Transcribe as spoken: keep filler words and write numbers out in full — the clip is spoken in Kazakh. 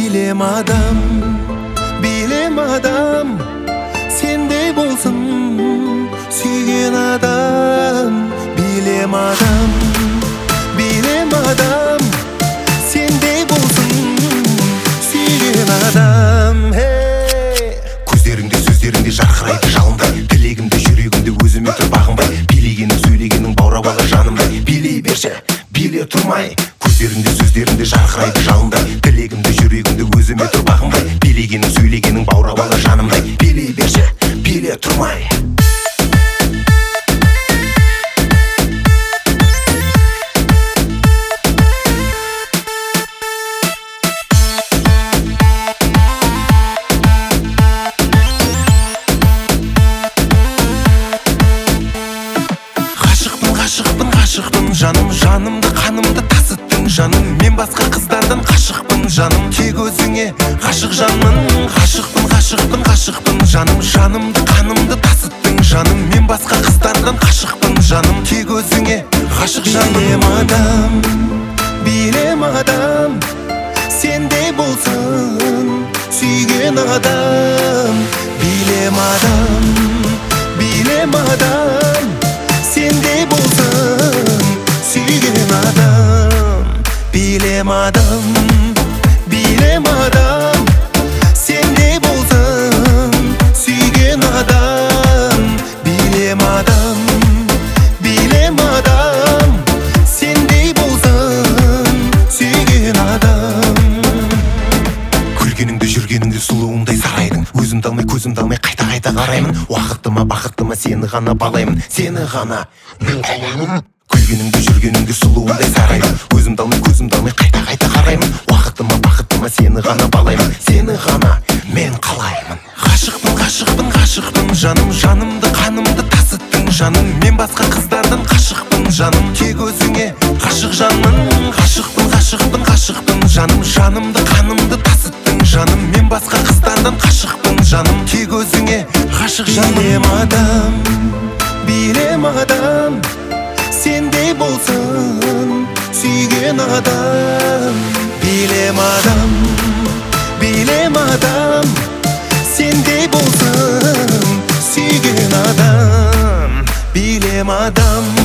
Bilem adam, bilem adam, sende bolsun suygen adam. Bilem adam, bilem adam, sende bolsun suygen adam. Hey! Көздеріңде сөздеріңде жарқырайды жалындай, тілегімде жүрегімде өзіме тұр бағынбай, билегенің сөйлегенің баурап алар жанымдай. Билей берші, биле тұрмай. Көздеріңде сөздеріңде жарқырайды жалындай, тілегімде жүрегімде өзіме тұр бағынбай, билегенің сөйлегенің баурап алар жанымдай. Билей берші, биле тұрмай. Ғашықпын, ғашықпын жаным, жанымды қанымды тасыттың жаным. Мен басқа қыздардан ғашықпын жаным, тек өзіңе ғашық жанмын. Ғашықпын, ғашықпын, ғашықпын жаным, жанымды қанымды тасыттың жаным. Мен басқа қыздардан ғашықпын жаным, тек өзіңе ғашық жаным. Билем адам, билем адам, сенде болсын сүйген адам. Билем адам, билем адам, сенде болсын сүйген адам. Билем адам, билем адам, сенде болсын сүйген адам. Билем адам, билем адам, сенде болсын сүйген адам. Күлгеніңді жүргеніңді сұлуыңдай сарайдың, өзімді алмай көзімді алмай қайта-қайта қараймын. Уақытты ма бақытты ма сені ғана балаймын, сені ғана мен қалаймын. Күлгеніңді жүргеніңді сұлуыңдай сарайдың, өзімді алмай көзімді алмай қайта-қайта қараймын. Уақытты ма бақытты ма сені ғана балаймын, сені ғана мен қалаймын. Ғашықпын, ғашықпын, ғашықпын жаным, жанымды қанымды тасыттың жаным. Мен басқа қыздардан ғашықпын жаным, тек өзіңе ғашық жанмын. Ғашықпын, ғашықпын, ғашықпын жаным, жанымды қанымды тасыттың жаным. Мен басқа қыздардан ғашықпын жаным, тек өзіңе ғашық жанмын. Билем адам, билем адам, сенде болсын сүйген адам. Билем адам, билем адам, сенде болсын сүйген адам. Билем адам.